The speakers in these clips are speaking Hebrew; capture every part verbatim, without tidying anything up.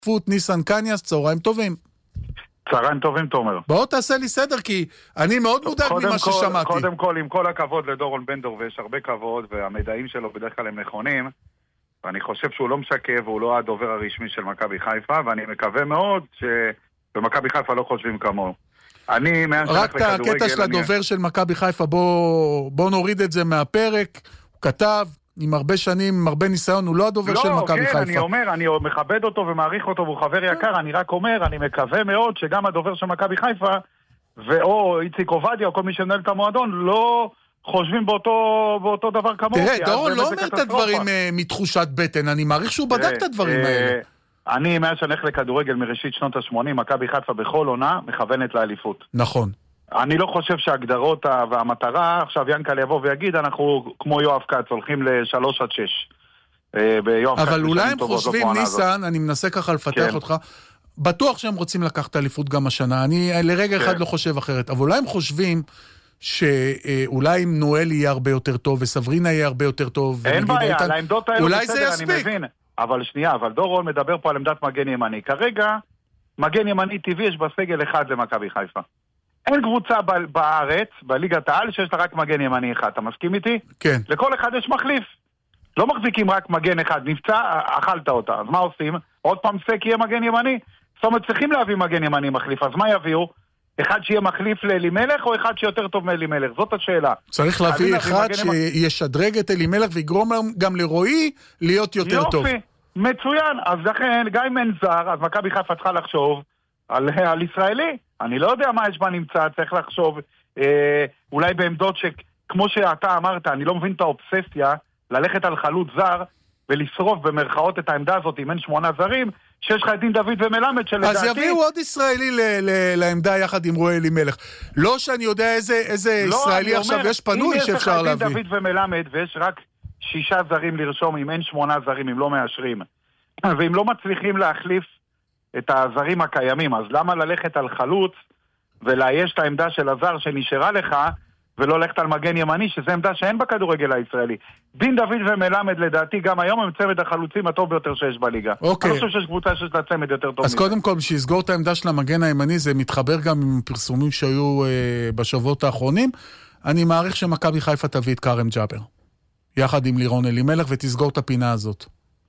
האליפות, ניסן קניאס, צהריים טובים. צהריים טובים, תומר. בואו תעשה לי סדר, כי אני מאוד מודאג ממה ששמעתי. קודם כל, עם כל הכבוד לדורון בנדור, ויש הרבה כבוד, והמידעים שלו בדרך כלל הם נכונים, ואני חושב שהוא לא משקר, והוא לא הדובר הרשמי של מכבי חיפה, ואני מקווה מאוד שבמכבי חיפה לא חושבים כמוהו. אני רק את הקטע של הדובר של מכבי חיפה, בוא נוריד את זה מהפרק. הוא כתב עם הרבה שנים, עם הרבה ניסיון, הוא לא הדובר של מכבי חיפה. לא, כן, אני אומר, אני מכבד אותו ומעריך אותו, והוא חבר יקר, אני רק אומר, אני מקווה מאוד שגם הדובר של מכבי חיפה, ואו איציק עובדיה, או כל מי שמנהל את המועדון, לא חושבים באותו, באותו דבר כמוהו. תראה, דורון לא אומר את הדברים מתחושת בטן, אני מעריך שהוא בדק את הדברים האלה. אני, מאז שאני הולך לכדורגל מראשית שנות ה-שמונים, מכבי חיפה בכל עונה מכוונת לאליפות. נכון. אני לא חושב שההגדרות והמטרה, עכשיו ינקל יבוא ויגיד, אנחנו כמו יואב קץ, הולכים ל-שלוש עד שש. אבל אולי הם חושבים, ניסן, אני מנסה ככה לפתח אותך, בטוח שהם רוצים לקחת אליפות גם השנה, אני לרגע אחד לא חושב אחרת, אבל אולי הם חושבים שאולי אם נואל יהיה הרבה יותר טוב, וסברינה יהיה הרבה יותר טוב, אין בעיה, על העמדות האלו בסדר, אני מבין. אבל שנייה, אבל דורון מדבר פה על עמדת מגן ימני. כרגע, מגן ימני טבעי יש בסגל אחד למכבי חיפה. אין קבוצה בארץ, בליגת העל, שיש לה רק מגן ימני אחד. אתה מסכים איתי? כן. לכל אחד יש מחליף. לא מחזיקים רק מגן אחד. נפצע, אכלת אותה. אז מה עושים? עוד פעם סק יהיה מגן ימני? זאת אומרת, צריכים להביא מגן ימני מחליף. אז מה יביאו? אחד שיהיה מחליף לאלימלך, או אחד שיותר טוב מאלימלך? זאת השאלה. צריך להביא אחד שישדרג את אלימלך, ויגרום גם לרועי להיות יותר טוב. יופי, מצוין. אז לכן, גם אם אין זר, אז מכבי חיפה צריכה לחשוב על, על ישראלי. אני לא יודע מה יש בה נמצא, צריך לחשוב, אה, אולי בעמדות שכמו שאתה אמרת, אני לא מבין את האובססיה, ללכת על חלוץ זר, ולשרוף במרכאות את העמדה הזאת, אם אין שמונה זרים, שיש לך את דין דוד ומלמד שלדעתי... אז יביאו עוד ישראלי ל- ל- לעמדה יחד עם רועי אלימלך. לא שאני יודע איזה, איזה לא, ישראלי עכשיו אומר, יש פנוי שאפשר להביא. אם יש לך את דין דוד ומלמד, ויש רק שישה זרים לרשום, אם אין שמונה זרים, אם לא מאשרים, ואם לא מצליחים להחליף את הזרים הקיימים, אז למה ללכת על חלוץ ולאייש את העמדה של הזר שנשארה לך, ולא ללכת על מגן ימני, שזו עמדה שאין בכדורגל הישראלי. דין דוד ומלמד לדעתי גם היום הם צמד החלוצים הטוב ביותר שיש בליגה. אוקיי. אני חושב שיש קבוצה שיש לה צמד יותר טוב. אז קודם כל, שיסגור את העמדה של המגן הימני, זה מתחבר גם עם פרסומים שהיו אה, בשבועות האחרונים. אני מעריך שמכבי חיפה תביא את קרם ג'אבר, יחד עם לירון אלימלך, ותסגור את הפינה הזאת.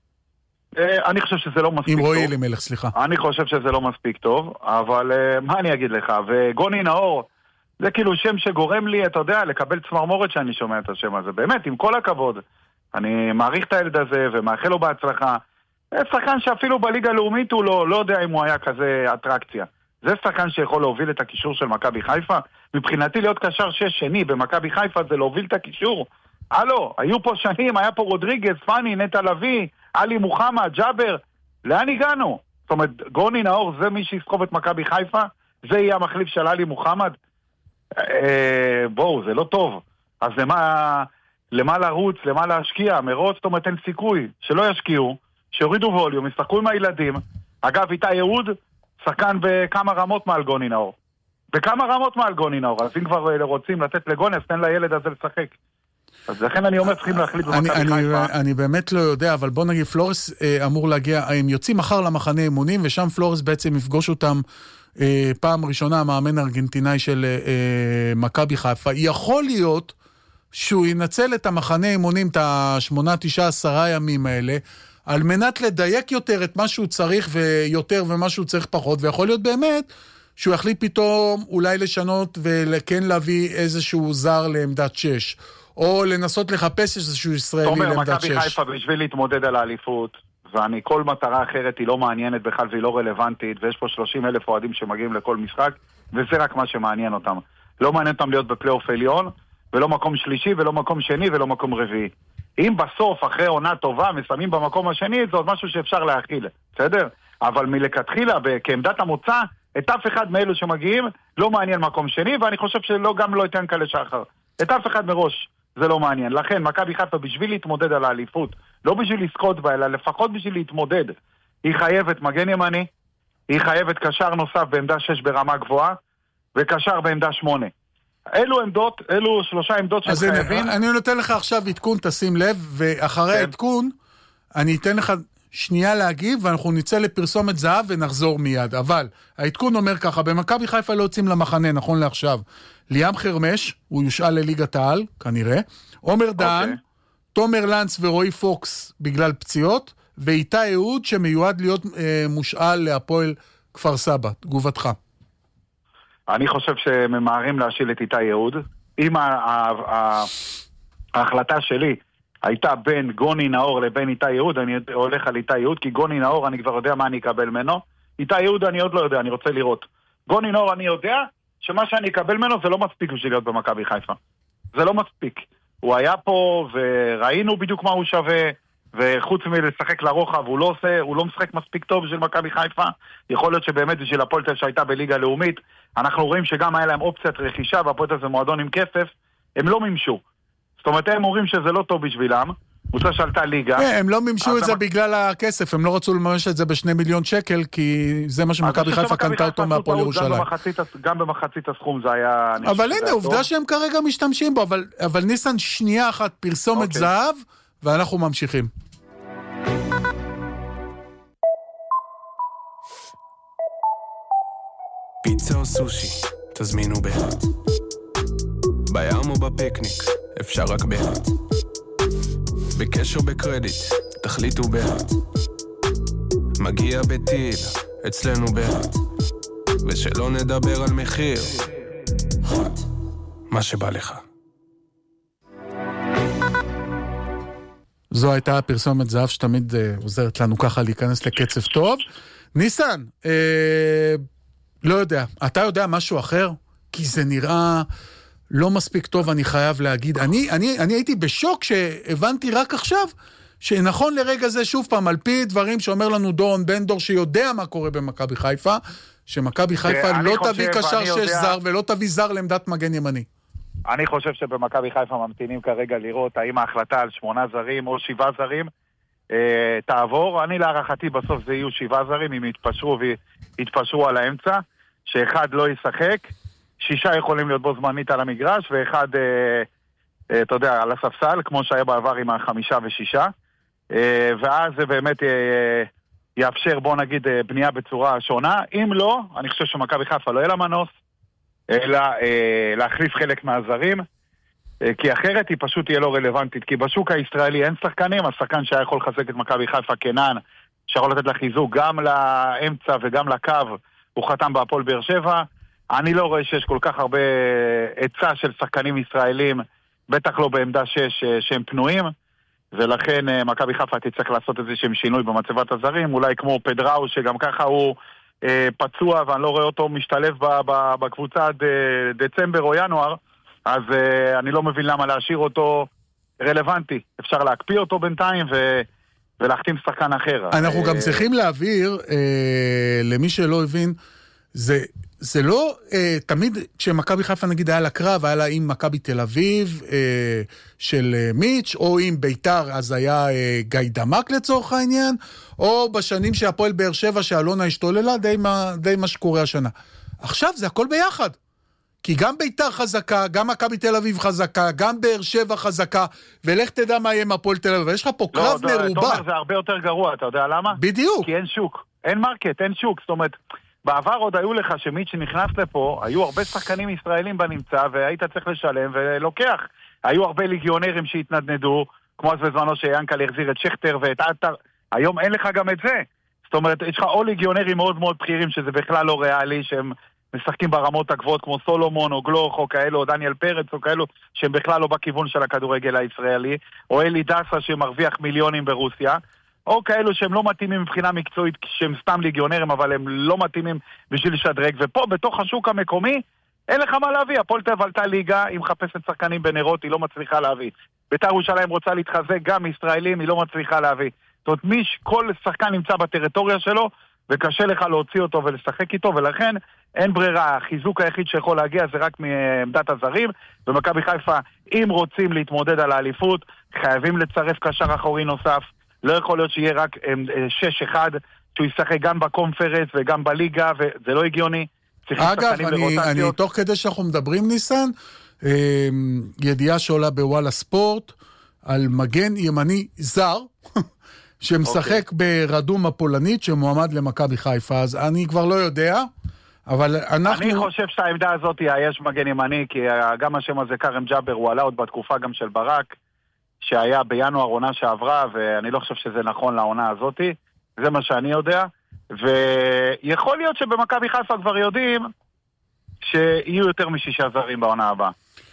אני חושב שזה לא מספיק טוב. עם רועי אלימלך, סליחה. אני חושב שזה לא מספיק טוב, אבל מה אני אגיד לך? וגוני נאור, זה כאילו שם שגורם לי, אתה יודע, לקבל צמרמורת שאני שומע את השם הזה. באמת, עם כל הכבוד. אני מעריך את הילד הזה ומאחל לו בהצלחה. זה שחקן שאפילו בליגה הלאומית הוא לא, לא יודע אם הוא היה כזה אטרקציה. זה שחקן שיכול להוביל את הקישור של מכבי חיפה. מבחינתי להיות קשר שש שני במכבי חיפה זה להוביל את הקישור. הלו, היו פה שנים, היה פה רודריגז, פני, נטע לוי, עלי מוחמד, ג'אבר. לאן הגענו? זאת אומרת, גוני נאור זה מי שיסחוב את מכבי חיפה? זה יהיה המחליף של עלי מוחמד? אה, בואו, זה לא טוב. אז למה, למה לרוץ, למה להשקיע? מרוץ, זאת אומרת, אין סיכוי. שלא ישקיעו, שיורידו ווליום, ישחקו עם הילדים. אגב, איתי יהוד, שחקן בכמה רמות מעל גוני נאור. בכמה רמות מעל גוני נאור. אז אם כבר רוצים לתת לגוני, אז תן לילד הזה לשחק. אז לכן אני אומר, צריכים להחליט במכבי חיפה. אני באמת לא יודע, אבל בוא נגיד, פלורס אמור להגיע, הם יוצאים מחר למחנה אימונים, ושם פלורס בעצם יפגוש אותם פעם ראשונה, המאמן הארגנטינאי של מכבי חיפה. יכול להיות שהוא ינצל את המחנה אימונים, את השמונה, תשעה, עשרה ימים האלה, על מנת לדייק יותר את מה שהוא צריך ויותר ומה שהוא צריך פחות, ויכול להיות באמת שהוא יחליט פתאום אולי לשנות וכן להביא איזשהו זר לעמדת שש. או לנסות לחפש איזשהו ישראלי לעמדת שש. מכבי חיפה בשביל להתמודד על האליפות, ואני כל מטרה אחרת היא לא מעניינת בכלל והיא לא רלוונטית, ויש פה שלושים אלף אוהדים שמגיעים לכל משחק, וזה רק מה שמעניין אותם. לא מעניין אותם להיות בפלייאוף עליון, ולא מקום שלישי, ולא מקום שני, ולא מקום רביעי. אם בסוף, אחרי עונה טובה, מסיימים במקום השני, זה עוד משהו שאפשר להכיל, בסדר? אבל מלכתחילה, כעמדת המוצא, את אף אחד מאלו שמגיעים, לא מעניין מקום שני, ואני חושב שלא גם לא ייתן כאלה שחר. את אף אחד מראש. זה לא מעניין. לכן, מכבי חיפה בשביל להתמודד על האליפות, לא בשביל לזכות בה, אלא לפחות בשביל להתמודד, היא חייבת מגן ימני, היא חייבת קשר נוסף בעמדה שש ברמה גבוהה, וקשר בעמדה שמונה. אלו עמדות, אלו שלושה עמדות שחייבים. אני נותן לך עכשיו עדכון, תשים לב, ואחרי העדכון, אני אתן לך שנייה להגיב, ואנחנו נצא לפרסומת זהב ונחזור מיד. אבל העדכון אומר ככה, במכבי חיפה לא יוצאים למחנה, נכון לעכשיו. ליאם חרמש, הוא יושאל לליגת העל, כנראה. עומר דהן, תומר לנץ ורועי פוקס בגלל פציעות, ואיתי אהוד שמיועד להיות אה, מושאל להפועל כפר סבא. תגובתך. אני חושב שממהרים להשיל את איתי אהוד. אם ההחלטה שלי הייתה בין גוני נאור לבין איתי אהוד, אני הולך על איתי אהוד, כי גוני נאור אני כבר יודע מה אני אקבל ממנו. איתי אהוד אני עוד לא יודע, אני רוצה לראות. גוני נאור אני יודע שמה שאני אקבל ממנו זה לא מספיק בשביל להיות במכבי חיפה. זה לא מספיק. הוא היה פה וראינו בדיוק מה הוא שווה, וחוץ מלשחק לרוחב הוא לא עושה, הוא לא משחק מספיק טוב בשביל מכבי חיפה. יכול להיות שבאמת בשביל הפועל תל אביב שהייתה בליגה לאומית, אנחנו רואים שגם היה להם אופציית רכישה, והפועל תל אביב זה מועדון עם כסף, הם לא מימשו. זאת אומרת, הם אומרים שזה לא טוב בשבילם, קבוצה שעלתה ליגה. הם לא מימשו את זה בגלל הכסף, הם לא רצו לממש את זה בשני מיליון שקל, כי זה מה שמכבי חיפה קנתה אותו מהפועל ירושלים. גם במחצית הסכום זה היה... אבל הנה, עובדה שהם כרגע משתמשים בו, אבל ניסן, שנייה אחת פרסומת זהב, ואנחנו ממשיכים. פיצה או סושי, תזמינו בהט. בים או בפיקניק, אפשר רק בהט. בקשר בקרדיט, תחליטו בהט. מגיע בטיל, אצלנו בהט. ושלא נדבר על מחיר, מה שבא לך. זו הייתה הפרסומת זהב שתמיד אה, עוזרת לנו ככה להיכנס לקצב טוב. ניסן, אה, לא יודע, אתה יודע משהו אחר? כי זה נראה לא מספיק טוב, אני חייב להגיד. אני, אני, אני הייתי בשוק שהבנתי רק עכשיו, שנכון לרגע זה שוב פעם, על פי דברים שאומר לנו דורון בן דור, שיודע מה קורה במכבי חיפה, שמכבי חיפה לא תביא קשר שש זר, ולא תביא זר לעמדת מגן ימני. אני חושב שבמכבי חיפה ממתינים כרגע לראות האם ההחלטה על שמונה זרים או שבעה זרים אה, תעבור. אני להערכתי בסוף זה יהיו שבעה זרים, אם יתפשרו ויתפשרו על האמצע, שאחד לא ישחק, שישה יכולים להיות בו זמנית על המגרש, ואחד, אה, אה, אתה יודע, על הספסל, כמו שהיה בעבר עם החמישה ושישה, אה, ואז זה באמת אה, יאפשר, בוא נגיד, אה, בנייה בצורה שונה. אם לא, אני חושב שמכבי חיפה לא יהיה לה מנוס, אלא אה, להחליף חלק מהזרים, אה, כי אחרת היא פשוט תהיה לא רלוונטית, כי בשוק הישראלי אין שחקנים, השחקן שהיה יכול לחזק את מכבי חיפה קנן, שיכול לתת לה חיזוק גם לאמצע וגם לקו, הוא חתם בהפועל באר שבע. אני לא רואה שיש כל כך הרבה היצע של שחקנים ישראלים, בטח לא בעמדה שש שהם פנויים, ולכן אה, מכבי חיפה תצטרך לעשות איזה שהם שינוי במצבת הזרים, אולי כמו פדראו שגם ככה הוא פצוע, ואני לא רואה אותו משתלב בקבוצה עד דצמבר או ינואר, אז אני לא מבין למה להשאיר אותו רלוונטי. אפשר להקפיא אותו בינתיים ו... ולהחתים שחקן אחר. אנחנו גם צריכים להעביר, למי שלא הבין, זה, זה לא, תמיד כשמכבי חיפה נגיד היה לקרב, היה לה עם מכבי תל אביב של מיץ', או עם ביתר, אז היה גיא דמק לצורך העניין, או בשנים שהפועל באר שבע שאלונה השתוללה, די מה, די מה שקורה השנה. עכשיו זה הכל ביחד. כי גם ביתר חזקה, גם מכבי תל אביב חזקה, גם באר שבע חזקה, ולך תדע מה יהיה עם הפועל תל אביב. ויש לך פה קרב לא, מרובה. תומר, זה הרבה יותר גרוע, אתה יודע למה? בדיוק. כי אין שוק, אין מרקט, אין שוק. זאת אומרת, בעבר עוד היו לך שמית שנכנס לפה, היו הרבה שחקנים ישראלים בנמצא, והיית צריך לשלם ולוקח. היו הרבה ליגיונרים שהתנדנדו, כמו אז בזמנו שיאנקל החזיר את שכטר ואת עטר. היום אין לך גם את זה. זאת אומרת, יש לך או ליגיונרים מאוד מאוד בכירים, שזה בכלל לא ריאלי, שהם משחקים ברמות הגבוהות, כמו סולומון או גלוך או כאלו, או דניאל פרץ או כאלו, שהם בכלל לא בכיוון של הכדורגל הישראלי, או אלי דסה שמרוויח מיליונים ברוסיה, או כאלו שהם לא מתאימים מבחינה מקצועית, שהם סתם ליגיונרים, אבל הם לא מתאימים בשביל לשדרג. ופה, בתוך השוק המקומי, אין לך מה להביא. הפועל תל אביב עלתה ליגה, היא מחפשת שחקנים בנרות, היא לא מצליחה להביא. בית"ר ירושלים רוצה להתחזק, גם ישראלים, היא לא מצליחה להביא. זאת אומרת, מי, כל שחקן נמצא בטריטוריה שלו, וקשה לך להוציא אותו ולשחק איתו, ולכן אין ברירה. החיזוק היחיד שיכול להגיע זה רק מעמדת הזרים, ומכבי חיפה, אם רוצים להתמודד על האליפות, חייבים לצרף קשר אחורי נוסף. לא יכול להיות שיהיה רק שש אחד, שהוא ישחק גם בקונפרנס וגם בליגה, וזה לא הגיוני. אגב, אני, אני תוך כדי שאנחנו מדברים, ניסן, ידיעה שעולה בוואלה ספורט, על מגן ימני זר, שמשחק ברדום הפולנית, שמועמד למכבי חיפה, אז אני כבר לא יודע, אבל אנחנו... אני חושב שהעמדה הזאת היא היש מגן ימני, כי גם השם הזה קרם ג'אבר, הוא עלה עוד בתקופה גם של ברק, שהיה בינואר עונה שעברה, ואני לא חושב שזה נכון לעונה הזאת, זה מה שאני יודע, ויכול להיות שבמכבי חיפה כבר יודעים שיהיו יותר משישה זרים בעונה הבאה.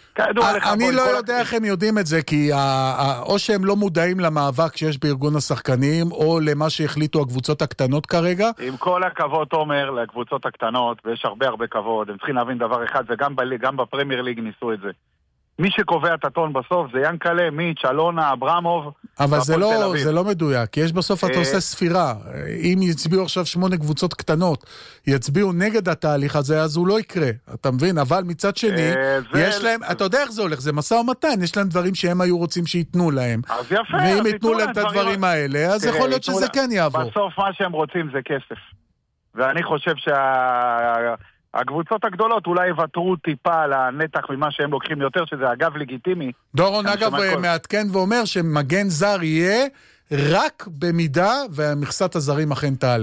אני לא יודע איך הם יודעים את זה, כי או שהם לא מודעים למאבק שיש בארגון השחקנים, או למה שהחליטו הקבוצות הקטנות כרגע. עם כל הכבוד, תומר, לקבוצות הקטנות, ויש הרבה הרבה כבוד, הם צריכים להבין דבר אחד, וגם בפרמייר ליג ניסו את זה. מי שקובע את הטון בסוף זה ינקלה, מיץ', אלונה, אברמוב. אבל זה לא, זה לא מדויק, כי יש בסוף אתה עושה ספירה. אם יצביעו עכשיו שמונה קבוצות קטנות, יצביעו נגד התהליך הזה, אז הוא לא יקרה. אתה מבין? אבל מצד שני, יש להם, אתה יודע איך זה הולך, זה מסע ומתן, יש להם דברים שהם היו רוצים שיתנו להם. אז יפה. ואם ייתנו להם את הדברים האלה, אז יכול להיות שזה כן יעבור. בסוף מה שהם רוצים זה כסף. ואני חושב שה... הקבוצות הגדולות אולי יוותרו טיפה על הנתח ממה שהם לוקחים יותר, שזה אגב לגיטימי. דורון אגב מעדכן ואומר שמגן זר יהיה רק במידה ומכסת הזרים אכן תעלה.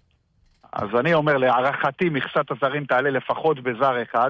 אז אני אומר, להערכתי מכסת הזרים תעלה לפחות בזר אחד,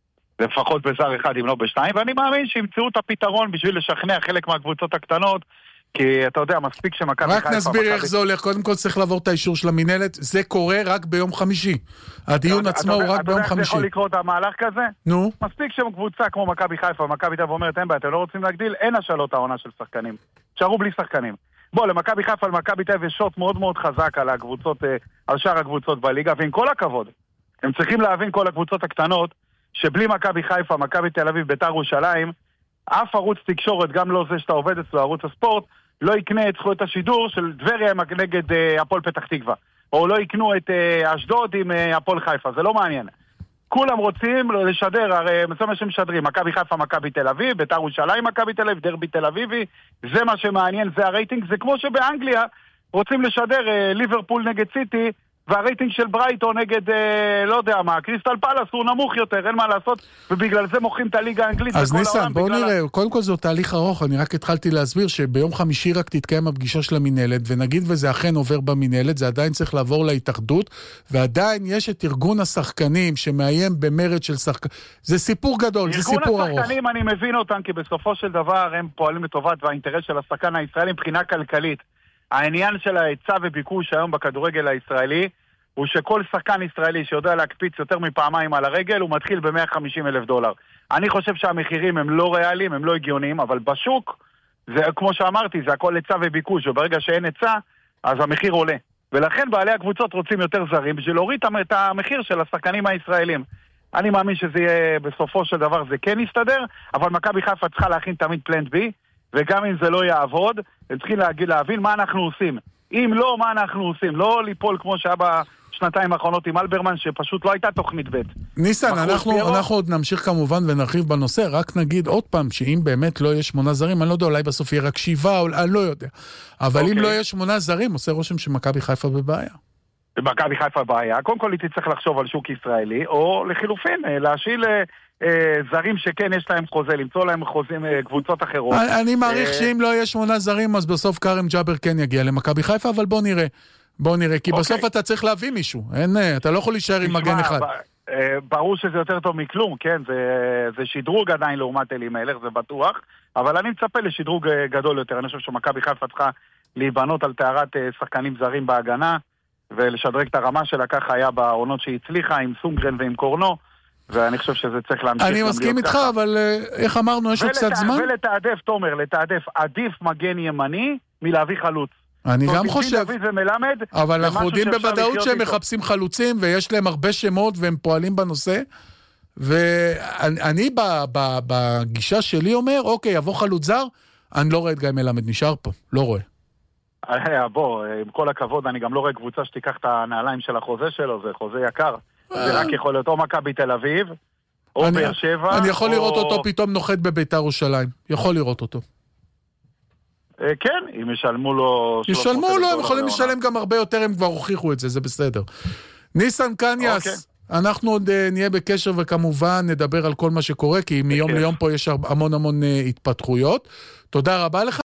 לפחות בזר אחד אם לא בשתיים, ואני מאמין שימצאו את הפתרון בשביל לשכנע חלק מהקבוצות הקטנות, כי אתה יודע, מספיק שמכבי חיפה... רק נסביר איך זה הולך, קודם כל צריך לעבור את האישור של המנהלת, זה קורה רק ביום חמישי. הדיון עצמו הוא רק ביום חמישי. אתה יודע איך זה יכול לקרות המהלך כזה? נו. מספיק שקבוצה כמו מכבי חיפה, מכבי תל אביב אומרת, אין בעיה, אתם לא רוצים להגדיל, אין השאלות העונה של שחקנים. תשארו בלי שחקנים. בוא, למכבי חיפה, למכבי תל אביב יש שוט מאוד מאוד חזק על הקבוצות, על שאר הקבוצות בליגה, ועם כל הכבוד, הם צריכים להבין כל הקבוצות הקטנות, שבלי מכבי חיפה, מכבי תל אביב, בית"ר ירושלים, אף ערוץ תקשורת, גם לא זה שאתה עובד אצלו, ערוץ הספורט, לא יקנה את זכויות השידור של דבריה נגד uh, הפועל פתח תקווה. או לא יקנו את uh, אשדוד עם uh, הפועל חיפה. זה לא מעניין. כולם רוצים לשדר, הרי מסוים שמשדרים, מכבי חיפה, מכבי תל אביב, בית"ר ירושלים, מכבי תל אביב, דרבי תל אביבי. זה מה שמעניין, זה הרייטינג. זה כמו שבאנגליה רוצים לשדר uh, ליברפול נגד סיטי, והרייטינג של ברייטון נגד, אה, לא יודע מה, קריסטל פלאס הוא נמוך יותר, אין מה לעשות, ובגלל זה מוכרים את הליגה האנגלית. אז ניסן, בואו נראה, ה... קודם כל זה תהליך ארוך, אני רק התחלתי להסביר שביום חמישי רק תתקיים הפגישה של המנהלת, ונגיד וזה אכן עובר במנהלת, זה עדיין צריך לעבור להתאחדות, ועדיין יש את ארגון השחקנים שמאיים במרד של שחקנים, זה סיפור גדול, זה סיפור ארוך. ארגון השחקנים אני מבין אותם, כי בסופו של דבר הם פועלים לטובת והאינטרס של השחקן הישראלי מבחינה כלכלית. העניין של ההיצע וביקוש היום בכדורגל הישראלי הוא שכל שחקן ישראלי שיודע להקפיץ יותר מפעמיים על הרגל הוא מתחיל ב-מאה וחמישים אלף דולר. אני חושב שהמחירים הם לא ריאליים, הם לא הגיוניים, אבל בשוק, זה, כמו שאמרתי, זה הכל היצע וביקוש, וברגע שאין היצע, אז המחיר עולה. ולכן בעלי הקבוצות רוצים יותר זרים בשביל להוריד את המחיר של השחקנים הישראלים. אני מאמין שזה יהיה, בסופו של דבר זה כן יסתדר, אבל מכבי חיפה צריכה להכין תמיד פלנט בי, וגם אם זה לא יעבוד, הם צריכים להגיד, להבין מה אנחנו עושים. אם לא, מה אנחנו עושים? לא ליפול כמו שהיה בשנתיים האחרונות עם אלברמן, שפשוט לא הייתה תוכנית ב'. ניסן, אנחנו, אנחנו עוד נמשיך כמובן ונרחיב בנושא, רק נגיד עוד פעם, שאם באמת לא יהיה שמונה זרים, אני לא יודע, אולי בסוף יהיה רק שבעה, או, אני לא יודע. אבל אם לא יהיה שמונה זרים, עושה רושם שמכבי חיפה בבעיה. מכבי חיפה בבעיה. קודם כל, היא תצטרך לחשוב על שוק ישראלי, או לחילופין, להשיל... זרים שכן יש להם חוזה, למצוא להם חוזים קבוצות אחרות. אני מעריך שאם לא יהיה שמונה זרים, אז בסוף קרם ג'אבר כן יגיע למכבי חיפה, אבל בוא נראה. בוא נראה, כי בסוף אתה צריך להביא מישהו. אין, אתה לא יכול להישאר עם מגן אחד. ברור שזה יותר טוב מכלום, כן? זה שדרוג עדיין לעומת אלי מלך, זה בטוח. אבל אני מצפה לשדרוג גדול יותר. אני חושב שמכבי חיפה צריכה להיבנות על תארת שחקנים זרים בהגנה, ולשדרג את הרמה שלה, ככה היה בעונות שהיא הצליחה, עם סונגרן ועם קורנו. ואני חושב שזה צריך להמשיך. אני מסכים איתך, אבל איך אמרנו, יש עוד קצת זמן? ולתעדף, תומר, לתעדף עדיף מגן ימני מלהביא חלוץ. אני גם חושב, ומלמד, אבל אנחנו יודעים בוודאות שהם מחפשים חלוצים, ויש להם הרבה שמות, והם פועלים בנושא, ואני בגישה שלי אומר, אוקיי, יבוא חלוץ זר, אני לא רואה את גיא מלמד, נשאר פה, לא רואה. בוא, עם כל הכבוד, אני גם לא רואה קבוצה שתיקח את הנעליים של החוזה שלו, זה חוזה יקר. זה רק יכול להיות או מכבי תל אביב, או באר שבע. אני יכול לראות אותו פתאום נוחת בבית"ר ירושלים. יכול לראות אותו. כן, אם ישלמו לו... ישלמו לו, הם יכולים לשלם גם הרבה יותר, הם כבר הוכיחו את זה, זה בסדר. ניסן קניאס, אנחנו עוד נהיה בקשר וכמובן נדבר על כל מה שקורה, כי מיום ליום פה יש המון המון התפתחויות. תודה רבה לך.